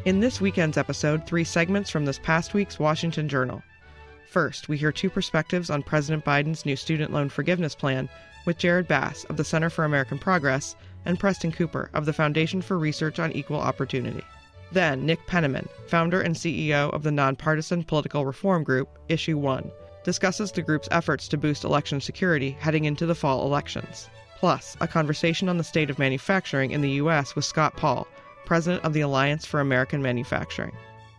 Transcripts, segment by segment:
In this weekend's episode, 3 segments from this past week's Washington Journal. First, we hear 2 perspectives on President Biden's new student loan forgiveness plan with Jared Bass of the Center for American Progress and Preston Cooper of the Foundation for Research on Equal Opportunity. Then, Nick Penniman, founder and CEO of the nonpartisan political reform group, Issue 1, discusses the group's efforts to boost election security heading into the fall elections. Plus, a conversation on the state of manufacturing in the U.S. with Scott Paul, president of the Alliance for American Manufacturing.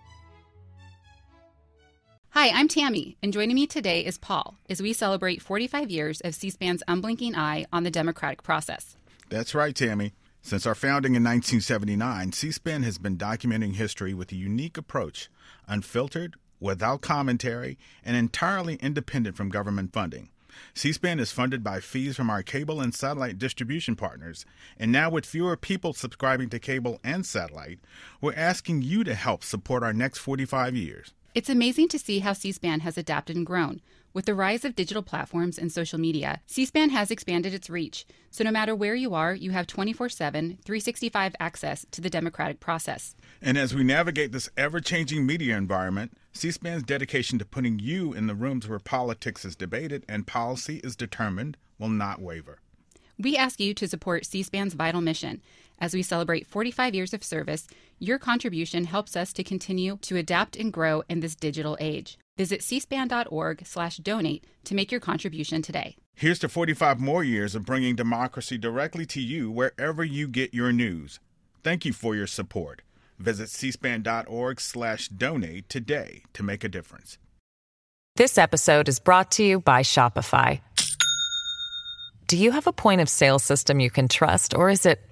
Hi, I'm Tammy, and joining me today is Paul, as we celebrate 45 years of C-SPAN's unblinking eye on the democratic process. That's right, Tammy. Since our founding in 1979, C-SPAN has been documenting history with a unique approach, unfiltered, without commentary, and entirely independent from government funding. C-SPAN is funded by fees from our cable and satellite distribution partners, and now with fewer people subscribing to cable and satellite, we're asking you to help support our next 45 years. It's amazing to see how C-SPAN has adapted and grown. With the rise of digital platforms and social media, C-SPAN has expanded its reach, so no matter where you are, you have 24/7, 365 access to the democratic process. And as we navigate this ever-changing media environment, C-SPAN's dedication to putting you in the rooms where politics is debated and policy is determined will not waver. We ask you to support C-SPAN's vital mission. As we celebrate 45 years of service, your contribution helps us to continue to adapt and grow in this digital age. Visit cspan.org/donate to make your contribution today. Here's to 45 more years of bringing democracy directly to you wherever you get your news. Thank you for your support. Visit cspan.org/donate today to make a difference. This episode is brought to you by Shopify. Do you have a point of sale system you can trust, or is it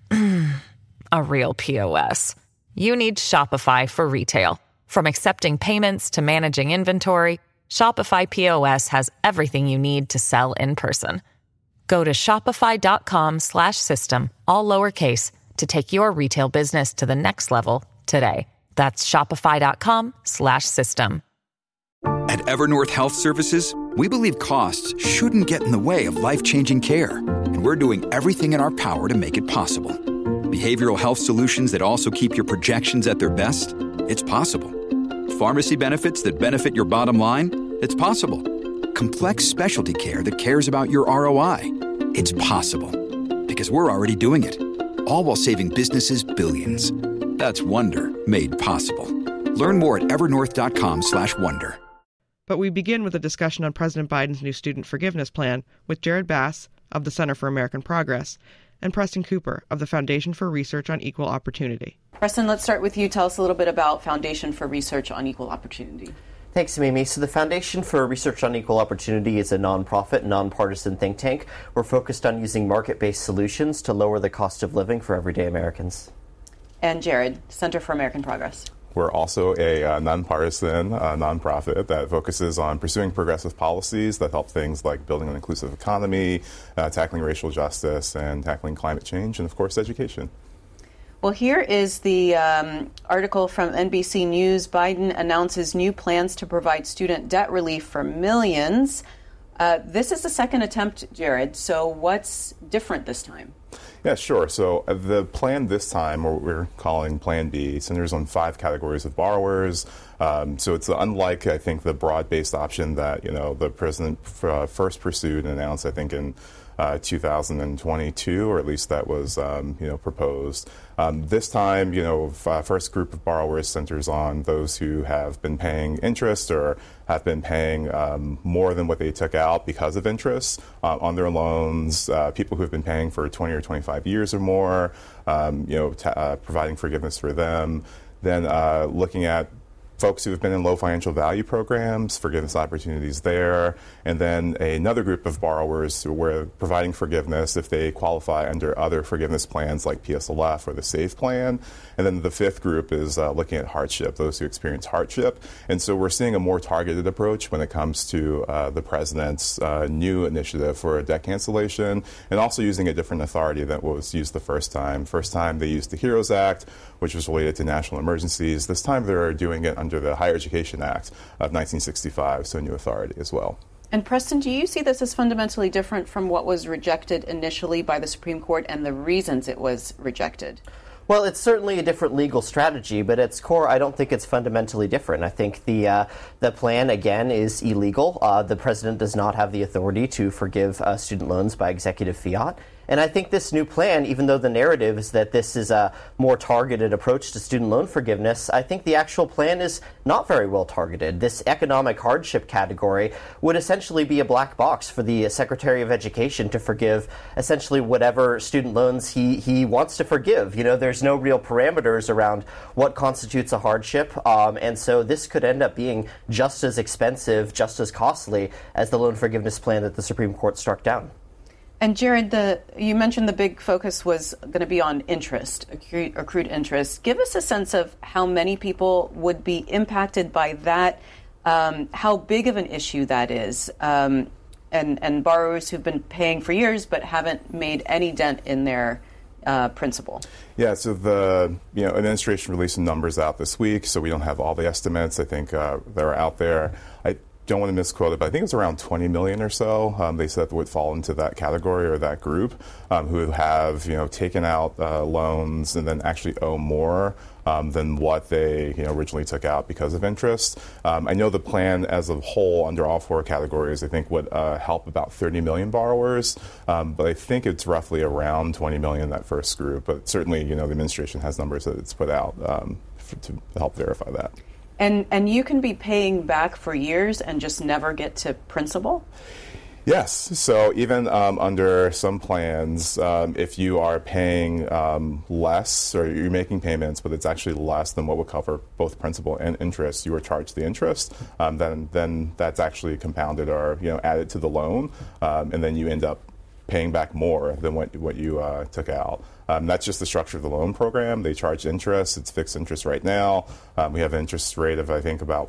a real POS? You need Shopify for retail. From accepting payments to managing inventory, Shopify POS has everything you need to sell in person. Go to shopify.com/system, all lowercase, to take your retail business to the next level today. That's shopify.com/system. At Evernorth Health Services, we believe costs shouldn't get in the way of life-changing care, and we're doing everything in our power to make it possible. Behavioral health solutions that also keep your projections at their best? It's possible. Pharmacy benefits that benefit your bottom line? It's possible. Complex specialty care that cares about your ROI? It's possible. Because we're already doing it. All while saving businesses billions. That's Wonder made possible. Learn more at evernorth.com/wonder. But we begin with a discussion on President Biden's new student forgiveness plan with Jared Bass of the Center for American Progress and Preston Cooper of the Foundation for Research on Equal Opportunity. Preston, let's start with you. Tell us a little bit about Foundation for Research on Equal Opportunity. Thanks, Mimi. So the Foundation for Research on Equal Opportunity is a nonprofit, nonpartisan think tank. We're focused on using market-based solutions to lower the cost of living for everyday Americans. And Jared, Center for American Progress. We're also a nonpartisan nonprofit that focuses on pursuing progressive policies that help things like building an inclusive economy, tackling racial justice, and tackling climate change, and, of course, education. Well, here is the article from NBC News. Biden announces new plans to provide student debt relief for millions. This is the second attempt, Jared. So what's different this time? Yeah, sure. So the plan this time, or what we're calling Plan B, centers on 5 categories of borrowers. So it's unlike, I think, the broad-based option that, the president first pursued and announced, I think, in 2022, or at least that was, proposed. This time, first group of borrowers centers on those who have been paying interest or have been paying more than what they took out because of interest on their loans, people who have been paying for 20 or 25 years or more, providing forgiveness for them. Then looking at folks who have been in low financial value programs, forgiveness opportunities there, and then another group of borrowers who we're providing forgiveness if they qualify under other forgiveness plans like PSLF or the SAVE plan. And then the 5th group is looking at hardship, those who experience hardship. And so we're seeing a more targeted approach when it comes to the president's new initiative for a debt cancellation, and also using a different authority than what was used the first time. First time they used the HEROES Act, which was related to national emergencies. This time they're doing it under the Higher Education Act of 1965, so a new authority as well. And Preston, do you see this as fundamentally different from what was rejected initially by the Supreme Court and the reasons it was rejected? Well, it's certainly a different legal strategy, but at its core, I don't think it's fundamentally different. I think the plan, again, is illegal. The president does not have the authority to forgive student loans by executive fiat. And I think this new plan, even though the narrative is that this is a more targeted approach to student loan forgiveness, I think the actual plan is not very well targeted. This economic hardship category would essentially be a black box for the Secretary of Education to forgive essentially whatever student loans he wants to forgive. There's no real parameters around what constitutes a hardship, and so this could end up being just as expensive, just as costly as the loan forgiveness plan that the Supreme Court struck down. And Jared, you mentioned the big focus was going to be on interest, accrued interest. Give us a sense of how many people would be impacted by that, how big of an issue that is, and borrowers who've been paying for years but haven't made any dent in their principal. Yeah, so the administration released some numbers out this week, so we don't have all the estimates. I think they're out there. I don't want to misquote it, but I think it's around 20 million or so. They said that would fall into that category or that group who have taken out loans and then actually owe more than what they originally took out because of interest. I know the plan as a whole under all four categories I think would help about 30 million borrowers, but I think it's roughly around 20 million that first group. But certainly the administration has numbers that it's put out to help verify that. And you can be paying back for years and just never get to principal? Yes. So even under some plans, if you are paying less or you're making payments, but it's actually less than what would cover both principal and interest, you are charged the interest, then that's actually compounded or added to the loan, and then you end up paying back more than what you took out. That's just the structure of the loan program. They charge interest. It's fixed interest right now. We have an interest rate of, I think, about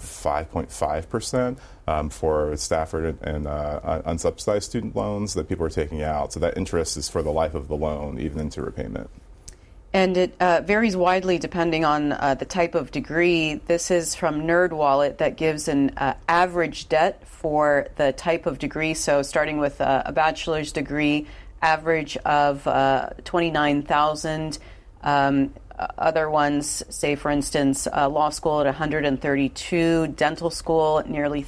5.5% for Stafford and unsubsidized student loans that people are taking out. So that interest is for the life of the loan, even into repayment. And it varies widely depending on the type of degree. This is from NerdWallet that gives an average debt for the type of degree. So starting with a bachelor's degree, average of $29,000. Other ones, say for instance, law school at $132,000, dental school at nearly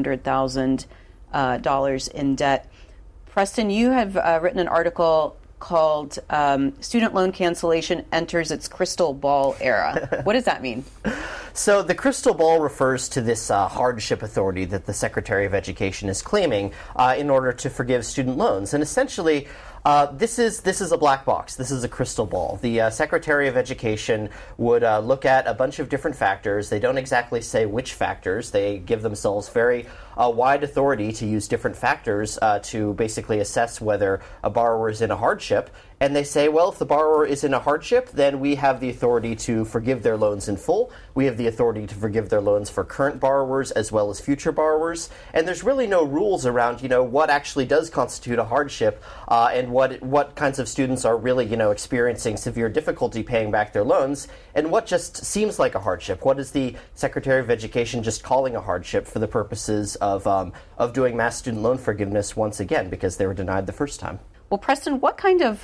$300,000 in debt. Preston, you have written an article called Student Loan Cancellation Enters Its Crystal Ball Era. What does that mean? So the crystal ball refers to this hardship authority that the Secretary of Education is claiming in order to forgive student loans. And essentially, this is a black box. This is a crystal ball. The Secretary of Education would look at a bunch of different factors. They don't exactly say which factors. They give themselves very wide authority to use different factors to basically assess whether a borrower is in a hardship. And they say, well, if the borrower is in a hardship, then we have the authority to forgive their loans in full. We have the authority to forgive their loans for current borrowers as well as future borrowers. And there's really no rules around, what actually does constitute a hardship and what kinds of students are really, experiencing severe difficulty paying back their loans and what just seems like a hardship. What is the Secretary of Education just calling a hardship for the purposes of doing mass student loan forgiveness once again because they were denied the first time? Well, Preston, what kind of,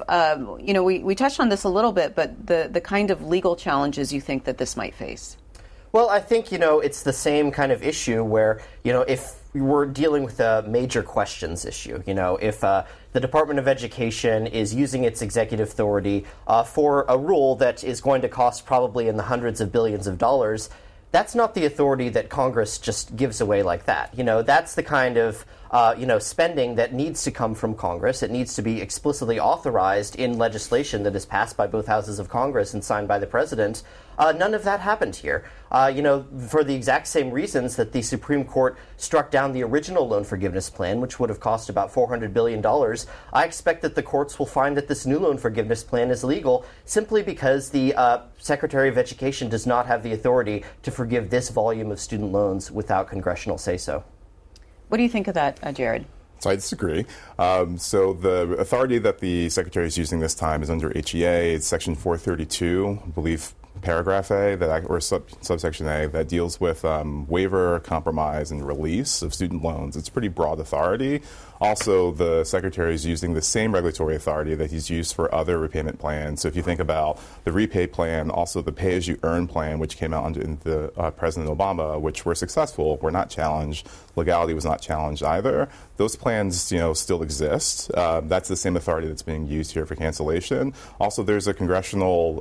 we touched on this a little bit, but the kind of legal challenges you think that this might face? Well, I think, it's the same kind of issue where, if we're dealing with a major questions issue, if the Department of Education is using its executive authority for a rule that is going to cost probably in the hundreds of billions of dollars, that's not the authority that Congress just gives away like that. That's the kind of spending that needs to come from Congress. It needs to be explicitly authorized in legislation that is passed by both houses of Congress and signed by the president. None of that happened here. For the exact same reasons that the Supreme Court struck down the original loan forgiveness plan, which would have cost about $400 billion, I expect that the courts will find that this new loan forgiveness plan is legal simply because the Secretary of Education does not have the authority to forgive this volume of student loans without congressional say-so. What do you think of that, Jared? So I disagree. So the authority that the Secretary is using this time is under HEA. It's Section 432, I believe, Paragraph A, or subsection A, that deals with waiver, compromise, and release of student loans. It's pretty broad authority. Also, the Secretary is using the same regulatory authority that he's used for other repayment plans. So if you think about the repay plan, also the pay-as-you-earn plan, which came out under the President Obama, which were successful, were not challenged. Legality was not challenged either. Those plans, still exist. That's the same authority that's being used here for cancellation. Also, there's a congressional,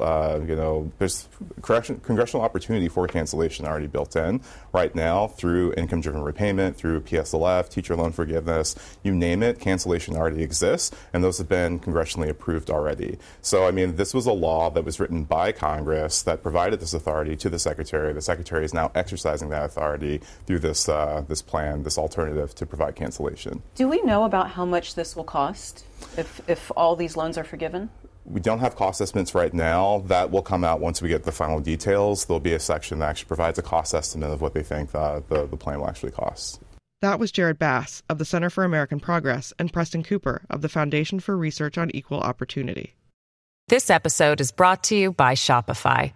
congressional opportunity for cancellation already built in right now through income-driven repayment, through PSLF, teacher loan forgiveness, you name it, cancellation already exists, and those have been congressionally approved already. So, this was a law that was written by Congress that provided this authority to the Secretary. The Secretary is now exercising that authority through this plan, this alternative to provide cancellation. Do we know about how much this will cost if all these loans are forgiven? We don't have cost estimates right now. That will come out once we get the final details. There'll be a section that actually provides a cost estimate of what they think the plan will actually cost. That was Jared Bass of the Center for American Progress and Preston Cooper of the Foundation for Research on Equal Opportunity. This episode is brought to you by Shopify.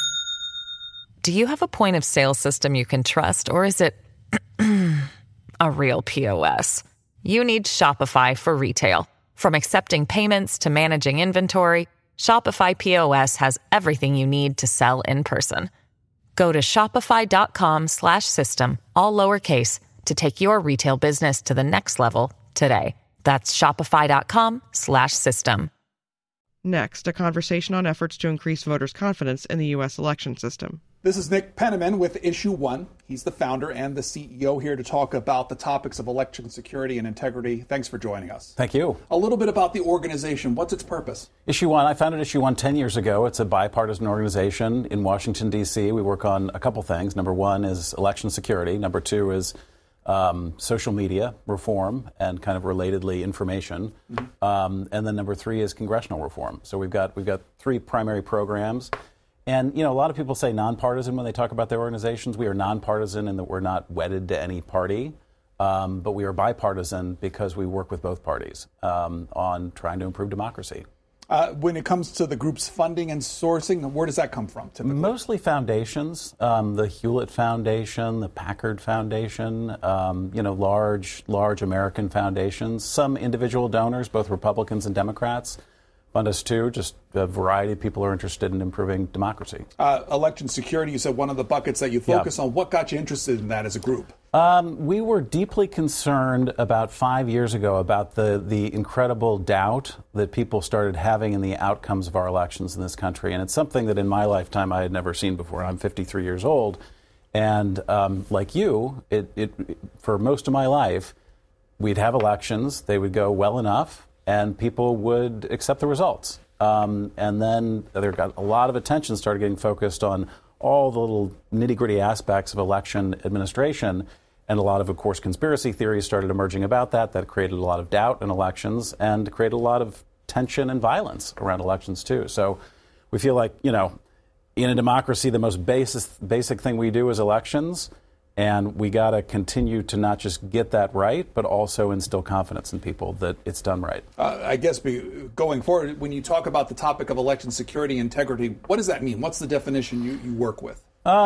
Do you have a point of sale system you can trust, or is it a real POS? You need Shopify for retail. From accepting payments to managing inventory, Shopify POS has everything you need to sell in person. Go to shopify.com/system, all lowercase, to take your retail business to the next level today. That's shopify.com/system. Next, a conversation on efforts to increase voters' confidence in the U.S. election system. This is Nick Penniman with Issue One. He's the founder and the CEO here to talk about the topics of election security and integrity. Thanks for joining us. Thank you. A little bit about the organization. What's its purpose? Issue One, I founded Issue One 10 years ago. It's a bipartisan organization in Washington, D.C. We work on a couple things. Number one is election security. Number two is social media reform and kind of relatedly information. And then number three is congressional reform. So we've got three primary programs. And, a lot of people say nonpartisan when they talk about their organizations. We are nonpartisan in that we're not wedded to any party, but we are bipartisan because we work with both parties on trying to improve democracy. When it comes to the group's funding and sourcing, where does that come from typically? Mostly foundations, the Hewlett Foundation, the Packard Foundation, large American foundations, some individual donors, both Republicans and Democrats. Fund us too. Just a variety of people are interested in improving democracy. Election security, you said one of the buckets that you focus on. What got you interested in that as a group? We were deeply concerned about 5 years ago about the incredible doubt that people started having in the outcomes of our elections in this country. And it's something that in my lifetime I had never seen before. I'm 53 years old. And like you, it for most of my life, we'd have elections. They would go well enough, and people would accept the results. And then there got a lot of attention started getting focused on all the little nitty-gritty aspects of election administration. And a lot of course, conspiracy theories started emerging about that. That created a lot of doubt in elections and created a lot of tension and violence around elections, too. So we feel like, in a democracy, the most basic thing we do is elections. And we got to continue to not just get that right, but also instill confidence in people that it's done right. I guess going forward, when you talk about the topic of election security and integrity, what does that mean? What's the definition you work with?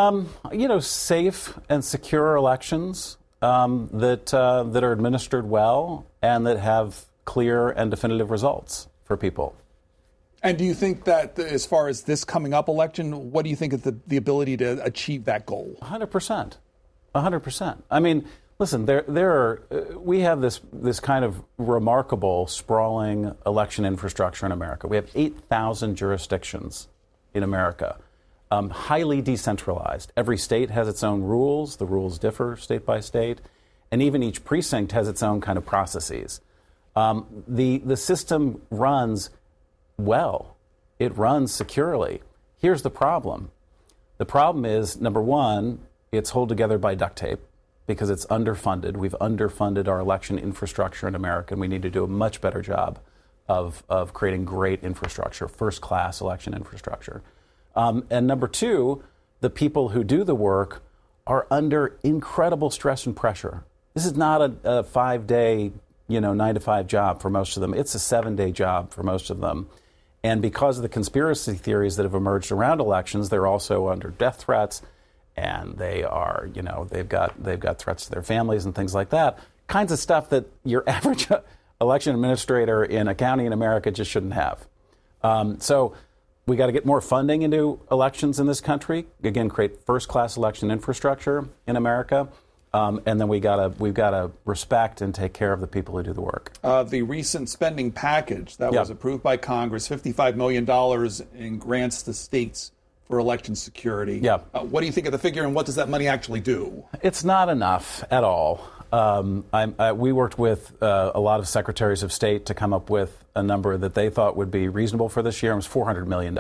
Safe and secure elections that are administered well and that have clear and definitive results for people. And do you think that as far as this coming up election, what do you think is the ability to achieve that goal? 100%. 100%. I mean, listen, we have this kind of remarkable, sprawling election infrastructure in America. We have 8,000 jurisdictions in America, highly decentralized. Every state has its own rules. The rules differ state by state. And even each precinct has its own kind of processes. The system runs well. It runs securely. Here's the problem. The problem is, number one, it's held together by duct tape because it's underfunded. We've underfunded our election infrastructure in America, and we need to do a much better job of creating great infrastructure, first-class election infrastructure. And number two, the people who do the work are under incredible stress and pressure. This is not a 5-day, 9-to-5 job for most of them. It's a 7-day job for most of them. And because of the conspiracy theories that have emerged around elections, they're also under death threats. And they are, they've got threats to their families and things like that. kinds of stuff that your average election administrator in a county in America just shouldn't have. So we got to get more funding into elections in this country. Again, create first-class election infrastructure in America. And then we've got to respect and take care of the people who do the work. The recent spending package that was approved by Congress, $55 million in grants to states for election security. Yeah. What do you think of the figure, and what does that money actually do? It's not enough at all. We worked with a lot of secretaries of state to come up with a number that they thought would be reasonable for this year. It was $400 million.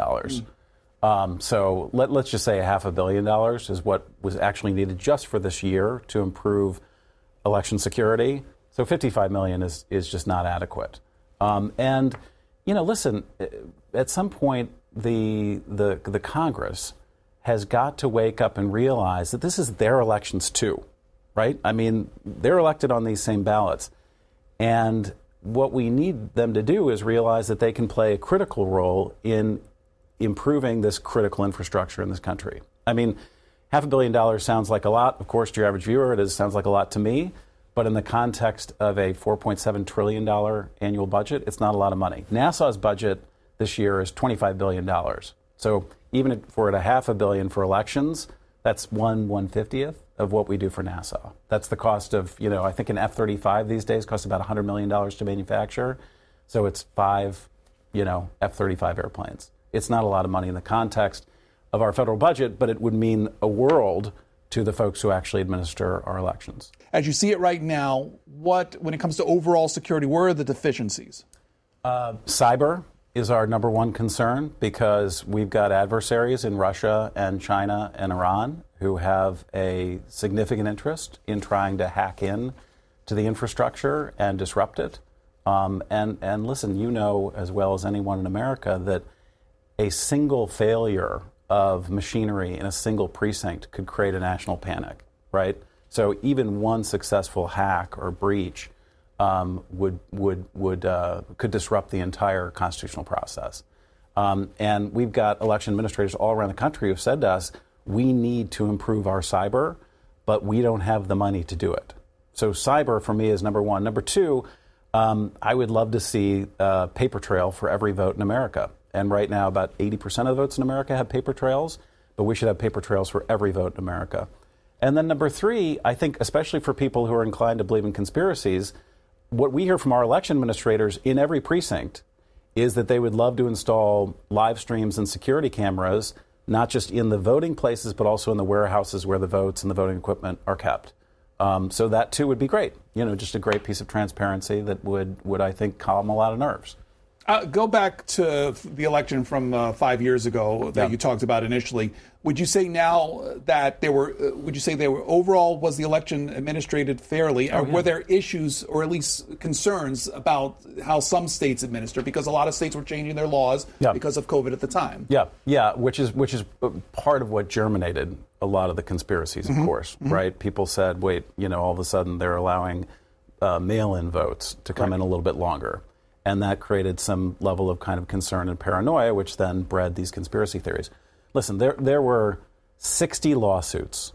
So let's just say $500 million is what was actually needed just for this year to improve election security. So $55 million is just not adequate. And, listen, at some point, the Congress has got to wake up and realize that this is their elections too, right? I mean, they're elected on these same ballots. And what we need them to do is realize that they can play a critical role in improving this critical infrastructure in this country. I mean, $500 million sounds like a lot. Of course, to your average viewer, sounds like a lot to me. But in the context of a $4.7 trillion annual budget, it's not a lot of money. NASA's budget this year is $25 billion. So even if we're at $500 million for elections, that's 1/150th of what we do for NASA. That's the cost of, I think an F-35 these days costs about $100 million to manufacture. So it's 5, F-35 airplanes. It's not a lot of money in the context of our federal budget, but it would mean a world to the folks who actually administer our elections. As you see it right now, when it comes to overall security, where are the deficiencies? Cyber is our number one concern because we've got adversaries in Russia and China and Iran who have a significant interest in trying to hack in to the infrastructure and disrupt it. And listen, as well as anyone in America that a single failure of machinery in a single precinct could create a national panic, right? So even one successful hack or breach could disrupt the entire constitutional process. And we've got election administrators all around the country who've said to us, we need to improve our cyber, but we don't have the money to do it. So cyber for me is number one. Number two, I would love to see a paper trail for every vote in America. And right now, about 80% of the votes in America have paper trails, but we should have paper trails for every vote in America. And then number three, I think, especially for people who are inclined to believe in conspiracies, what we hear from our election administrators in every precinct is that they would love to install live streams and security cameras, not just in the voting places, but also in the warehouses where the votes and the voting equipment are kept. So that, too, would be great. Just a great piece of transparency that would I think, calm a lot of nerves. Go back to the election from 5 years ago that you talked about initially. Would you say now that overall was the election administrated fairly? Or were there issues or at least concerns about how some states administer? Because a lot of states were changing their laws because of COVID at the time. Yeah, which is part of what germinated a lot of the conspiracies, of course, right? People said, wait, all of a sudden they're allowing mail-in votes to come in a little bit longer. And that created some level of kind of concern and paranoia, which then bred these conspiracy theories. Listen, there were 60 lawsuits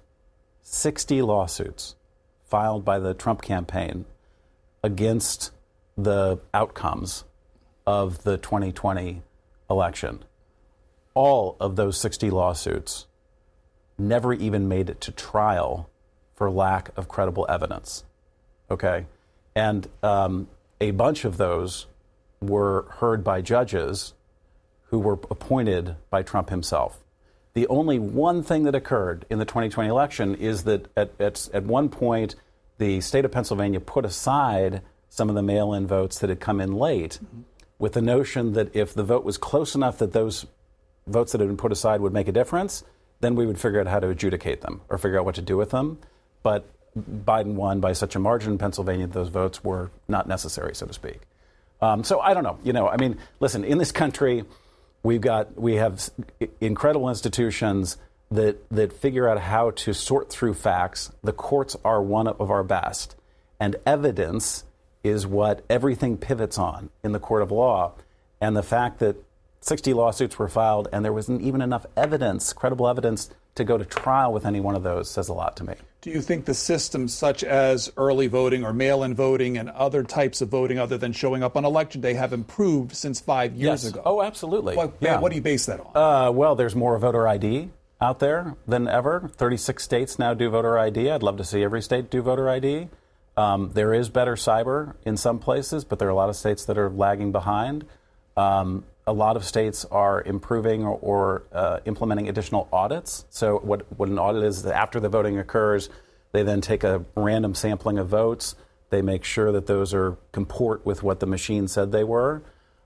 filed by the Trump campaign against the outcomes of the 2020 election. All of those 60 lawsuits never even made it to trial for lack of credible evidence. Okay? And a bunch of those were heard by judges who were appointed by Trump himself. The only one thing that occurred in the 2020 election is that at one point, the state of Pennsylvania put aside some of the mail-in votes that had come in late with the notion that if the vote was close enough that those votes that had been put aside would make a difference, then we would figure out how to adjudicate them or figure out what to do with them. But Biden won by such a margin in Pennsylvania that those votes were not necessary, so to speak. So I don't know. I mean, listen, in this country, we have incredible institutions that figure out how to sort through facts. The courts are one of our best. And evidence is what everything pivots on in the court of law. And the fact that 60 lawsuits were filed, and there wasn't even enough evidence, credible evidence, to go to trial with any one of those. Says a lot to me. Do you think the systems such as early voting or mail-in voting and other types of voting other than showing up on Election Day have improved since 5 years ago? Oh, absolutely. What do you base that on? Well, there's more voter ID out there than ever. 36 states now do voter ID. I'd love to see every state do voter ID. There is better cyber in some places, but there are a lot of states that are lagging behind. A lot of states are improving or implementing additional audits. So what an audit is after the voting occurs, they then take a random sampling of votes. They make sure that those comport with what the machine said they were.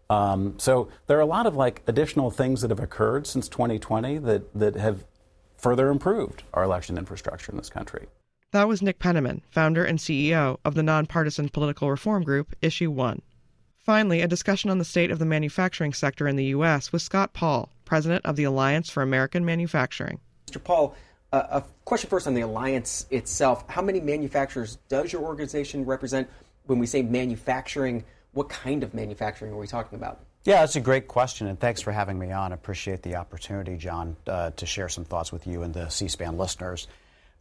So there are a lot of additional things that have occurred since 2020 that have further improved our election infrastructure in this country. That was Nick Penniman, founder and CEO of the nonpartisan political reform group Issue One. Finally, a discussion on the state of the manufacturing sector in the U.S. with Scott Paul, president of the Alliance for American Manufacturing. Mr. Paul, a question first on the alliance itself. How many manufacturers does your organization represent? When we say manufacturing, what kind of manufacturing are we talking about? Yeah, that's a great question, and thanks for having me on. I appreciate the opportunity, John, to share some thoughts with you and the C-SPAN listeners.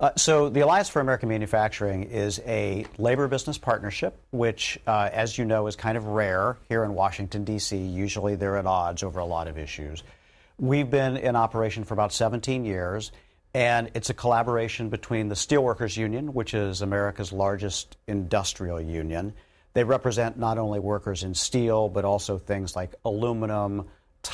So the Alliance for American Manufacturing is a labor-business partnership, which, as you know, is kind of rare here in Washington, D.C. Usually they're at odds over a lot of issues. We've been in operation for about 17 years, and it's a collaboration between the Steelworkers Union, which is America's largest industrial union. They represent not only workers in steel, but also things like aluminum,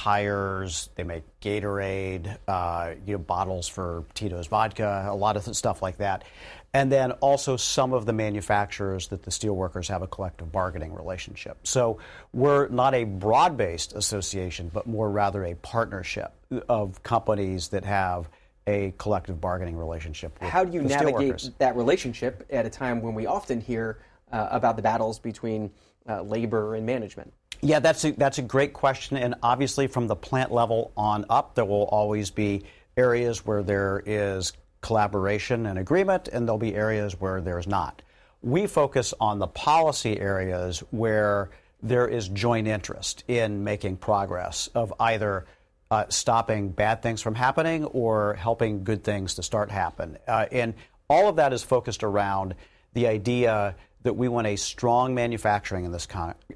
tires. They make Gatorade, bottles for Tito's vodka, a lot of stuff like that. And then also some of the manufacturers that the steelworkers have a collective bargaining relationship. So we're not a broad-based association, but more rather a partnership of companies that have a collective bargaining relationship with How do you the navigate that relationship at a time when we often hear about the battles between labor and management? Yeah, that's a great question, and obviously from the plant level on up, there will always be areas where there is collaboration and agreement, and there'll be areas where there's not. We focus on the policy areas where there is joint interest in making progress of either stopping bad things from happening or helping good things to start happen. And all of that is focused around the idea that we want a strong manufacturing in this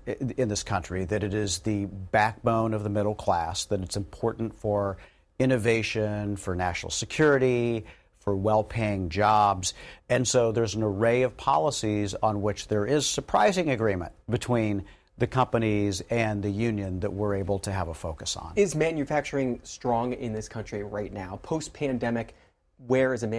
country, that it is the backbone of the middle class, that it's important for innovation, for national security, for well-paying jobs. And so there's an array of policies on which there is surprising agreement between the companies and the union that we're able to have a focus on. Is manufacturing strong in this country right now? Post-pandemic, where is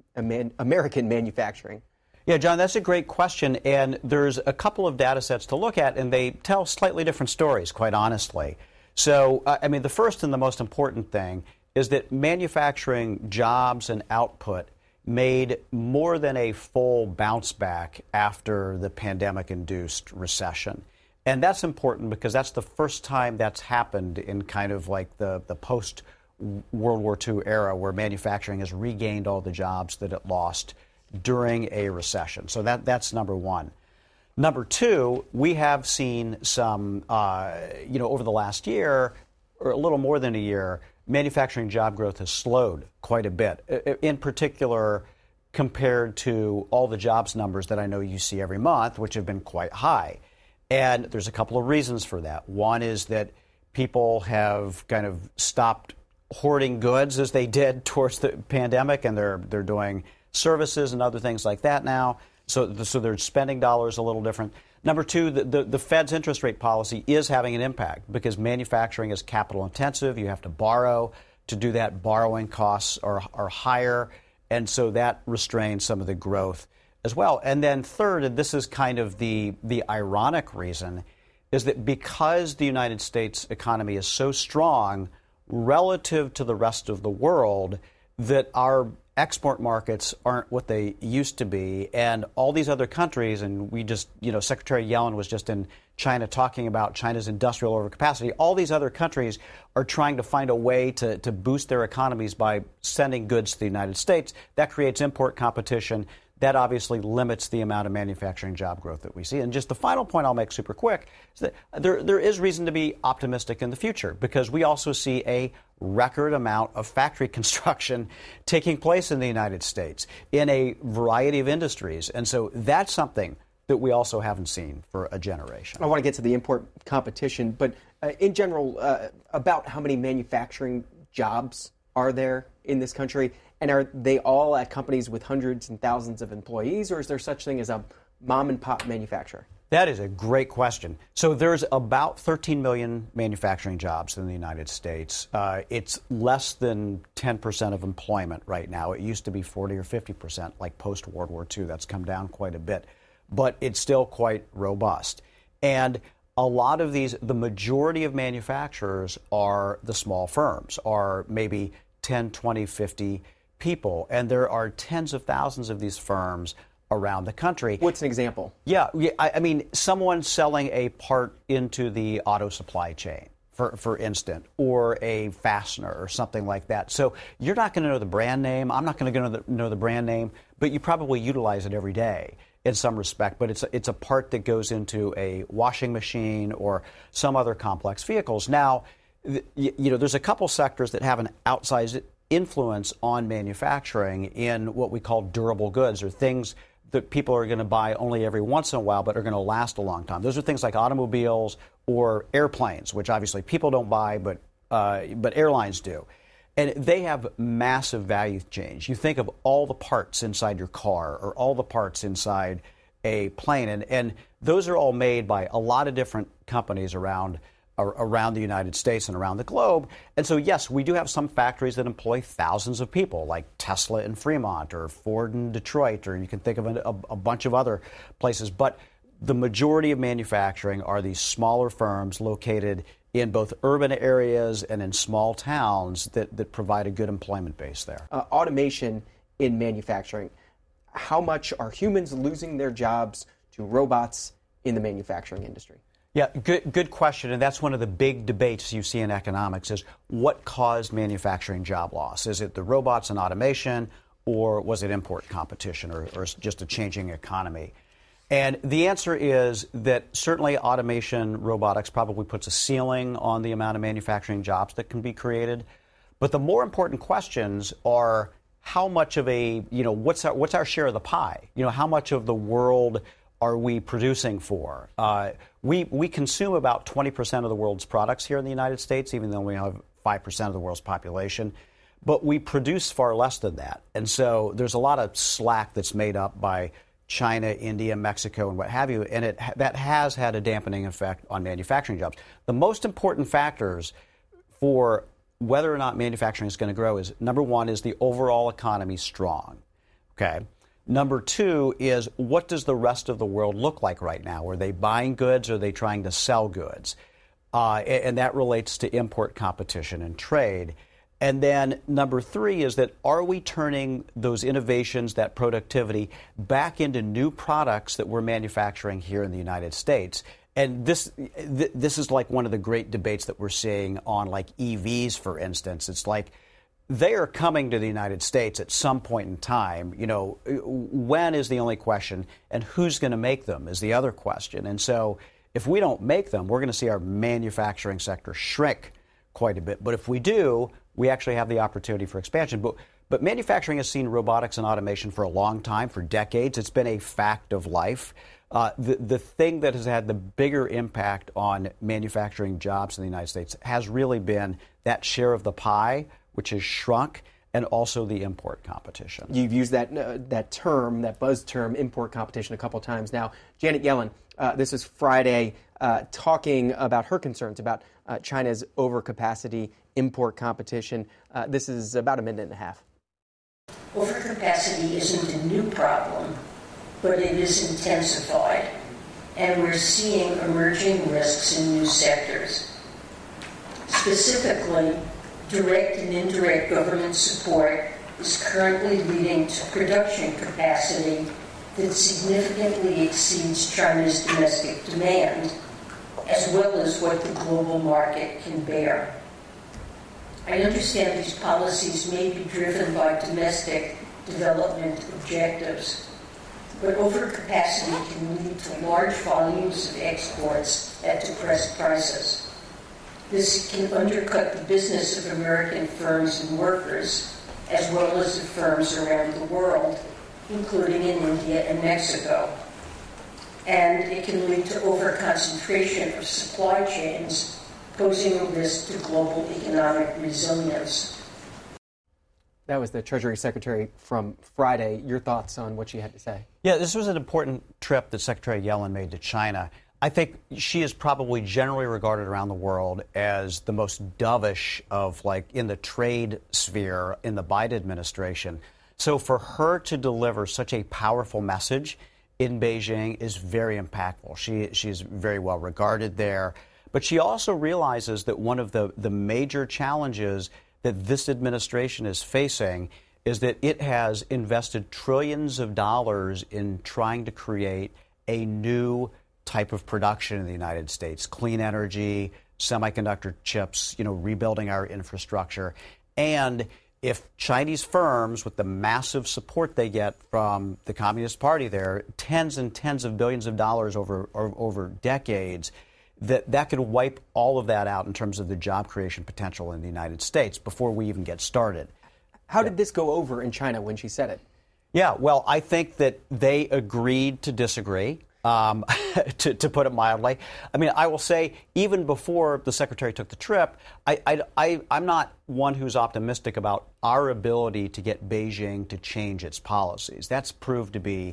American manufacturing? Yeah, John, that's a great question, and there's a couple of data sets to look at, and they tell slightly different stories, quite honestly. So, the first and the most important thing is that manufacturing jobs and output made more than a full bounce back after the pandemic-induced recession. And that's important because that's the first time that's happened in kind of like the post-World War II era where manufacturing has regained all the jobs that it lost during a recession. So that's number one. Number two, we have seen some, over the last year, or a little more than a year, manufacturing job growth has slowed quite a bit. In particular, compared to all the jobs numbers that I know you see every month, which have been quite high. And there's a couple of reasons for that. One is that people have kind of stopped hoarding goods as they did towards the pandemic, and they're doing services and other things like that now. So they're spending dollars a little different. Number two, the Fed's interest rate policy is having an impact because manufacturing is capital intensive. You have to borrow to do that. Borrowing costs are higher, and so that restrains some of the growth as well. And then third, and this is kind of the ironic reason, is that because the United States economy is so strong relative to the rest of the world, that our export markets aren't what they used to be, and all these other countries, and we just, Secretary Yellen was just in China talking about China's industrial overcapacity. All these other countries are trying to find a way to boost their economies by sending goods to the United States. That creates import competition. that obviously limits the amount of manufacturing job growth that we see. And just the final point I'll make super quick is that there is reason to be optimistic in the future, because we also see a record amount of factory construction taking place in the United States in a variety of industries. And so that's something that we also haven't seen for a generation. I want to get to the import competition, but in general, about how many manufacturing jobs are there in this country? And are they all at companies with hundreds and thousands of employees, or is there such thing as a mom-and-pop manufacturer? That is a great question. So there's about 13 million manufacturing jobs in the United States. It's less than 10% of employment right now. It used to be 40 or 50%, like post-World War II. That's come down quite a bit. But it's still quite robust. And a lot of these, the majority of manufacturers are the small firms, are maybe 10, 20, 50 people. And there are tens of thousands of these firms around the country. What's an example? Yeah, I mean, someone selling a part into the auto supply chain, for instance, or a fastener or something like that. So you're not going to know the brand name. I'm not going to know the brand name, but you probably utilize it every day in some respect. But it's a part that goes into a washing machine or some other complex vehicles. Now, there's a couple sectors that have an outsized influence on manufacturing in what we call durable goods, or things that people are going to buy only every once in a while but are going to last a long time. Those are things like automobiles or airplanes, which obviously people don't buy, but airlines do. And they have massive value chains. You think of all the parts inside your car or all the parts inside a plane, and those are all made by a lot of different companies around the United States and around the globe. And so, yes, we do have some factories that employ thousands of people, like Tesla in Fremont or Ford in Detroit, or you can think of a bunch of other places. But the majority of manufacturing are these smaller firms located in both urban areas and in small towns that provide a good employment base there. Automation in manufacturing. How much are humans losing their jobs to robots in the manufacturing industry? Yeah, good question. And that's one of the big debates you see in economics is what caused manufacturing job loss? Is it the robots and automation, or was it import competition, or just a changing economy? And the answer is that certainly automation, robotics probably puts a ceiling on the amount of manufacturing jobs that can be created. But the more important questions are how much of what's our share of the pie? How much of the world are we producing for? We consume about 20% of the world's products here in the United States, even though we have 5% of the world's population. But we produce far less than that. And so there's a lot of slack that's made up by China, India, Mexico, and what have you, and that has had a dampening effect on manufacturing jobs. The most important factors for whether or not manufacturing is going to grow is, number one, is the overall economy strong? Okay. Number two is, what does the rest of the world look like right now? Are they buying goods? Or are they trying to sell goods? And that relates to import competition and trade. And then number three is that, are we turning those innovations, that productivity, back into new products that we're manufacturing here in the United States? And this is like one of the great debates that we're seeing on like EVs, for instance. It's like, they are coming to the United States at some point in time. When is the only question, and who's going to make them is the other question. And so if we don't make them, we're going to see our manufacturing sector shrink quite a bit. But if we do, we actually have the opportunity for expansion. But manufacturing has seen robotics and automation for a long time, for decades. It's been a fact of life. The thing that has had the bigger impact on manufacturing jobs in the United States has really been that share of the pie, which has shrunk, and also the import competition. You've used that term, that buzz term, import competition, a couple times now. Janet Yellen, this is Friday, talking about her concerns about China's overcapacity, import competition. This is about a minute and a half. Overcapacity isn't a new problem, but it is intensified, and we're seeing emerging risks in new sectors. Specifically, direct and indirect government support is currently leading to production capacity that significantly exceeds China's domestic demand, as well as what the global market can bear. I understand these policies may be driven by domestic development objectives, but overcapacity can lead to large volumes of exports at depressed prices. This can undercut the business of American firms and workers, as well as the firms around the world, including in India and Mexico. And it can lead to overconcentration of supply chains, posing a risk to global economic resilience. That was the Treasury Secretary from Friday. Your thoughts on what she had to say? Yeah, this was an important trip that Secretary Yellen made to China. I think she is probably generally regarded around the world as the most dovish of, like, in the trade sphere in the Biden administration. So for her to deliver such a powerful message in Beijing is very impactful. She's very well regarded there. But she also realizes that one of the major challenges that this administration is facing is that it has invested trillions of dollars in trying to create a new type of production in the United States, clean energy, semiconductor chips, rebuilding our infrastructure. And if Chinese firms, with the massive support they get from the Communist Party there, tens and tens of billions of dollars over decades, that could wipe all of that out in terms of the job creation potential in the United States before we even get started. How did this go over in China when she said it? Yeah, well, I think that they agreed to disagree. To put it mildly. I mean, I will say, even before the secretary took the trip, I'm not one who's optimistic about our ability to get Beijing to change its policies. That's proved to be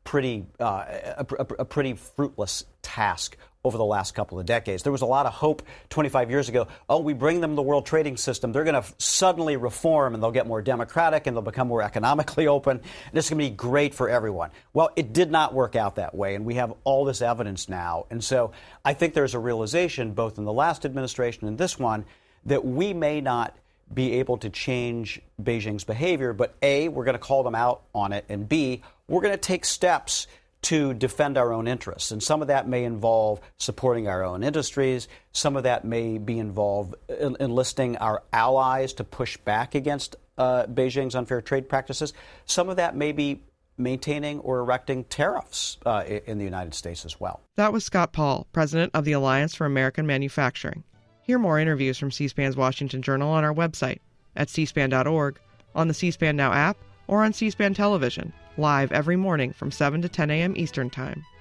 a pretty fruitless task over the last couple of decades. There was a lot of hope 25 years ago. Oh, we bring them the World Trading System. They're going to suddenly reform, and they'll get more democratic, and they'll become more economically open. And it's going to be great for everyone. Well, it did not work out that way, and we have all this evidence now. And so I think there's a realization, both in the last administration and this one, that we may not be able to change Beijing's behavior, but A, we're going to call them out on it, and B, we're going to take steps to defend our own interests. And some of that may involve supporting our own industries. Some of that may be involved enlisting our allies to push back against Beijing's unfair trade practices. Some of that may be maintaining or erecting tariffs in the United States as well. That was Scott Paul, president of the Alliance for American Manufacturing. Hear more interviews from C-SPAN's Washington Journal on our website at cspan.org, on the C-SPAN Now app, or on C-SPAN television, live every morning from 7 to 10 a.m. Eastern Time.